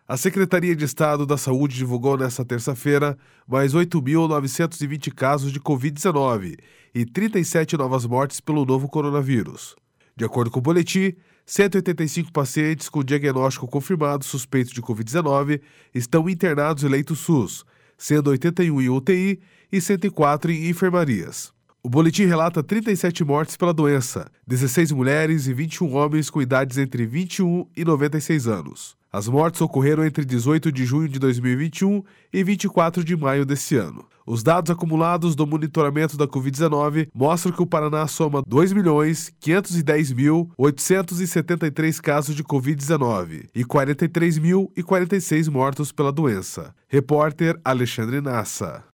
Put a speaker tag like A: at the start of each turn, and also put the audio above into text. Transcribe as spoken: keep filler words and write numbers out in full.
A: A Secretaria de Estado da Saúde divulgou nesta terça-feira mais oito mil novecentos e vinte casos de covid dezenove e trinta e sete novas mortes pelo novo coronavírus. De acordo com o boletim, cento e oitenta e cinco pacientes com diagnóstico confirmado suspeito de covid dezenove estão internados em leitos SUS, sendo oitenta e um em U T I e cento e quatro em enfermarias. O boletim relata trinta e sete mortes pela doença, dezesseis mulheres e vinte e um homens com idades entre vinte e um e noventa e seis anos. As mortes ocorreram entre dezoito de junho de dois mil e vinte e um e vinte e quatro de maio desse ano. Os dados acumulados do monitoramento da covid dezenove mostram que o Paraná soma dois milhões quinhentos e dez mil oitocentos e setenta e três casos de covid dezenove e quarenta e três mil e quarenta e seis mortos pela doença. Repórter Alexandre Nassa.